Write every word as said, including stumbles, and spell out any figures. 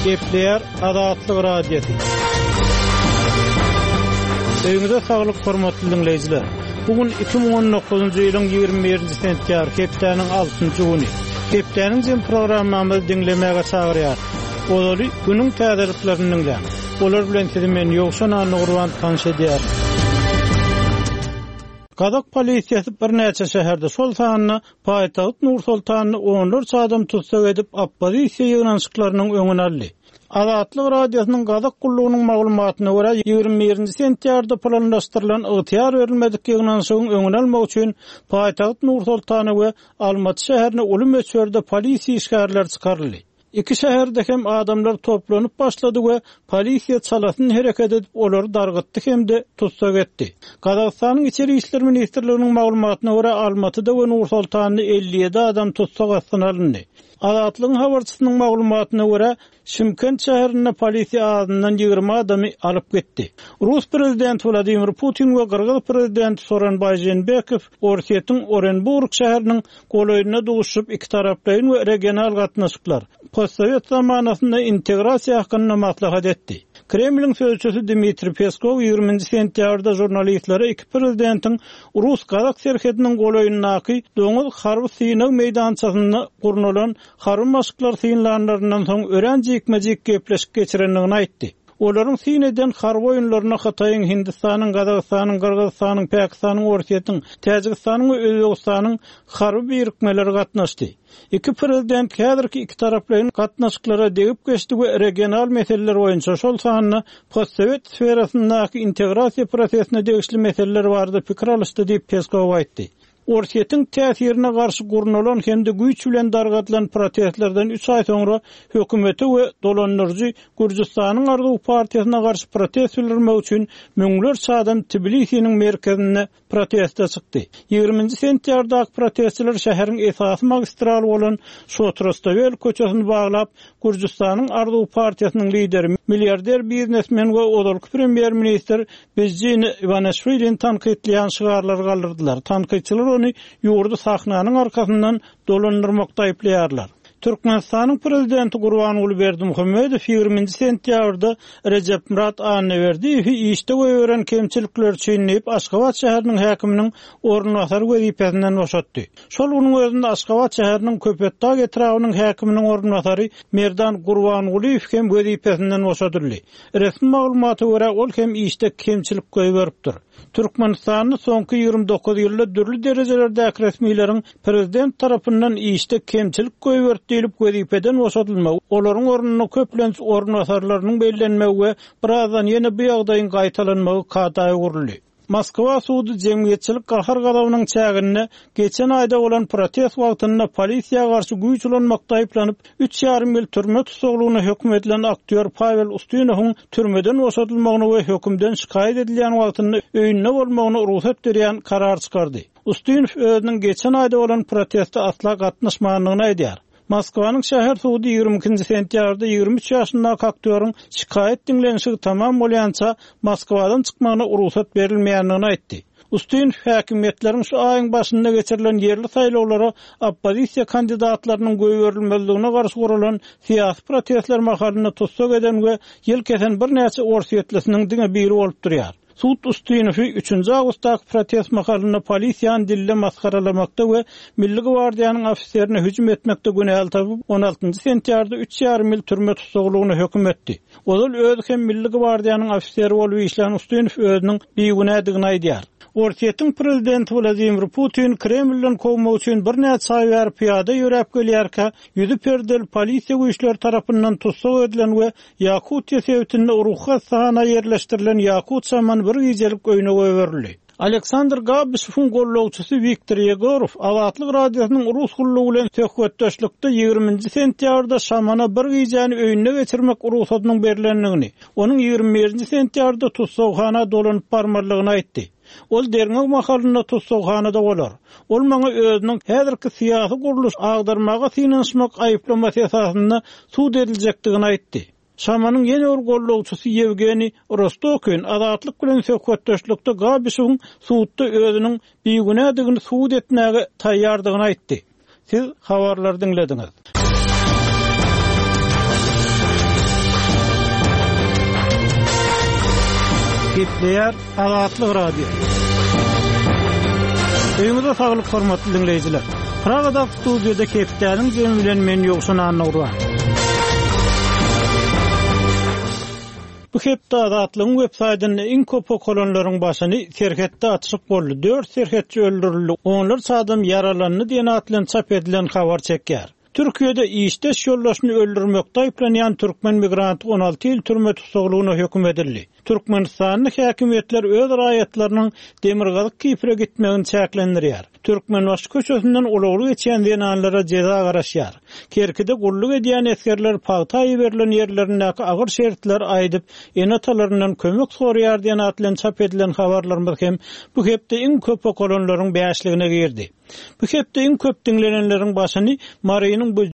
Gepleyer Adatlyk radiosu. Öňüňizde saglyk hormatly dinleýijiler. Bugün iki bin on dokuzuncu ýylyň ýygrimi birinji sentýabr hepdeniň altynjy güni. Hepdeniň jym programmamyzy dinlemäge çagyrýar. Olary günüň täzeliklerini dinleýär. Olar bilen sizi men ýokşan Nurwan tanışdyrýar. Gadak polisiýasy bir näçe şäherde şol sanyny paýtagyt Nur Sultanyny onlarça adam tutsak edip oppozisiýa ýygnaşyklarynyň öňüne aldy. Adatlyk radiosynyň Gadak gullugynyň maglumatyna görä ýygrimi birinji sentýabrda planlaşdyrylan ygtyýar berilmedik ýygnaşygyň öňüne almak üçin paýtagyt Nur Sultany we Almaty şäherine ulum ölçüde polisiýa işgärler çykaryldy. İki şäherde hem adamlar toplanyp başlady we polisiýa çalasyny hereket edip olary dargatdy hemde tutsak etdi. Gazakstanyň içeri işler ministrliginiň maglumatyna görä Almatyda we Nur Sultanyny elli ýedi adam tutsak astyna alındy. Adatlyň habarçysynyň maglumatyna görä Şymkent şäherine polisiýa adından ýygrimi adamy alyp getdi. Rus prezidenti Vladimir Putin we Kırgız prezidenti Soronbay Jeenbekow Orsetýanyň Orenburg şäheriniň golaýyna duguşyp iki taraplaryň we regional gatnaşyklar postsovet zamanasynda integrasiýa hakkynda maslahat etdi. Kremliň sözçüsü Dmitri Peskov ýygrimi sentýabrda jurnalistlere iki prezidentin Rus Kazak serhediniň golaýynaky doňuz harby syýnak meýdançasyny gurnulan harby maşyklar syýanlaryndan soň ören jikmejik gepleşip geçirenligini aýtdy. Olaryň syýneden harby oýunlaryna Hataýyň, Hindistanyň, Gazakstanyň, Kyrgyzstanyň, Pakistanyň, Orsetýanyň, Täjikistanyň we Özbegistanyň harby birikmeleri gatnaşdy. İki prezident häzirki iki taraplaryň gatnaşyklara degip geçdi we regional meseleler boýunça şol sanyny postsovet sferasyndaky integrasiýa prosesine degişli meseleler barada pikir alışdy diýip Peskov aýtdy. Orsetýanyň täsirine garşy gurnulan hemde güýç bilen dargatylan protestlerden üç ay soňra hökümeti we dolanlarjy Gürjistanyň Arzuw partiýasyna garşy protest bildirmek üçin müňlerçe adam Tbilisiň merkezine protestde çykdy. ýygrimi sentýabrda protestçiler şäheriň esasy magistraly bolan Şotrostavel köçesini baglap Gürjistanyň Arzuw partiýasynyň lideri, milliarder biznesmen we odalky premier minister Bezjin Ivanishviliň tanqidleýän şygarlar galdyrdylar. Tanqidçiler ony ýurdu sahnanyň arkasyndan dolandyrmakda aýplaýarlar. Türkmenistanyň prezidenti Gurbanuly Berdimuhammedow ýygrimi sentýabrda Recep Murat Anneberdiýew işde gören kemçilikler çiğneyip Aşgabat şäheriniň häkiminiň ornunasary wezipesinden boşatdy. Şol unyň özünde Aşgabat şäheriniň Köpetdag etragynyň häkiminiň ornunasary Merdan Gurbanuly hem wezipesinden boşatyldy. Resmi maglumaty görä ol hem işde kemçilik göýberipdir. Türkmenistanyň soňky ýygrimi dokuz ýylda dürli derejelerde resmiýetiň prezident tarapyndan işde kemçilik göýberdiýilip wezipeden boşatylmagy, olaryň ornuny köplenç ornunasarlarynyň bellenmegi we birazdan ýene bu ýagdaýyň gaýtalanmagy kadaýy guruldy. Moskwa sudy jemgyýetçilik gahar gadawynyň çägine geçen aýda bolan protest wagtynda polisiýa garşy güýç ulanmakda aýplanyp üç ýarym ýyl türme tutuklugyna hökm edilen aktyor Pavel Ustynowyň türmeden boşatylmagyny we hökümden şikaýet edilýän wagtynda öýünde bolmagyny ruhsat berýän karar çykardy. Ustinow özüniň geçen aýda bolan protestde asla gatnaşmagyny aýdýar. Moskwanyň şäher sudy ýygrimi ikinji sentýabrda ýygrimi üç ýaşyndaky aktýoryň şikaýet dinlenişi tamam bolýança Moskwadan çykmagyna ruhsat berilmeýändigini aýtdy. Ustinow häkimetleriň şu aýyň başynda geçirilen yerli saýlawlara oppozisiýa kandidatlarynyň göýberilmezligine garşy guralan syýasy protestler mahalyny tutsak eden we ýyl kesen bir näçe orsiýetlisiniň diňe biri bolup durýar. Sud Ustinowy üçünji awgustdaky protest mahalyny polisiýany dille maskaralamakda we Milli Gwardiýanyň ofiserine hüjüm etmekde günäl tapyp on altynjy sentýabrda üç ýarym ýyl türme tutuklugyna hökm etdi. Ol özü hem Milli Gwardiýanyň ofiseri bolup işlän Ustinow özüniň beýgünädigini aýdýar. Orsetýanyň prezidenti Vladimir Putin Kremlden kovmak üçin bir näçe ay berip piýada ýörep gelýärkä, ýüzi perdel polisiýa güýçleri tarapyndan tutsak edilen we Yakutiýa sewtinde ruhsat sahana ýerleşdirilen Yakut saman bir gijelik öýüne goýberildi. Aleksandr Gabysow'un gollawçysy Viktor Yegorov Adatlyk radiosynyň Rus gullugy bilen söhbetdeşlikde ýygrimi sentýabrda şamana bir gijany öýüne geçirmek ruhsatynyň berilenligini, onuň ýygrimi birinji sentýabrda tutsakhana dolanyp barmalygyny aýtdy. Ol derňek mahalyna tutsakhana-da bolar. Ol maňa özüniň häzirki syýasy guruluş agdarmaga synaşmak aýyplamasy esasynda sud ediljekdigini aýtdy. Şamanyň ýene bir gollawçysy Yevgeniy Rostokin adatlyk bilen söhbetdeşlikde Gabysow'un sudda özüniň beýgünädigini sud etmäge taýýardygyny aýtdy. Siz habarlary dinlediňiz. Gepleyer Azatlyk Radio. Öňüňizde saglyk hormatly dinleýijiler. Pragada studiýada Kepdäniň jemi bilen men ýoksun anagurwan. Bu hepde Azatlygyň websaýtyny iň köp okulanylaryň başyny serhetde açyk boldy. dört serhetçi öldürildi. Onlar sadam yaralandy diýen atlan çap edilen habar çekýär. Türkiýede işdeş ýoldaşyny öldürmekde aýplanýan türkmen migrant on alty ýyl türme tutsagylygyna hökm edildi. Türkmenistanyň häkimetler öz raýatlarynyň demirgazyk kipre gitmegini çäklendirýär. Türkmenbaşy köçesinden olagly geçen denanlara ceza garaşýar. Kerkide gulluk edýän eskerler pagtaý berilen ýerlerindäki agyr şertler aýdyp enatalaryndan kömek soraýar diýen atlan çap edilen habarlar hem bu hepde iň köp okulanylaryň bäşligine girdi. Bu hepde iň köp dinlenenleriň başyny Maryanyň